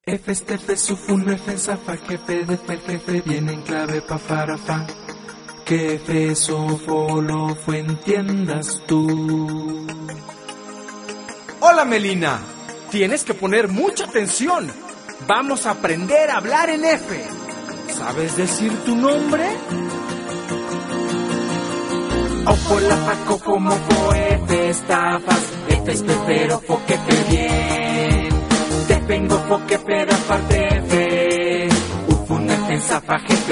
F este F sufun F zafa jefe de fer jefe viene en clave pa farafa. Que F sofolo fue entiendas tú. Hola Melina, tienes que poner mucha atención. Vamos a aprender a hablar en F. ¿Sabes decir tu nombre? Ojo la faco como fo F estafas. F es pero fo que fe bien. Te vengo fo que pero aparte F. Ufun F zafa jefe.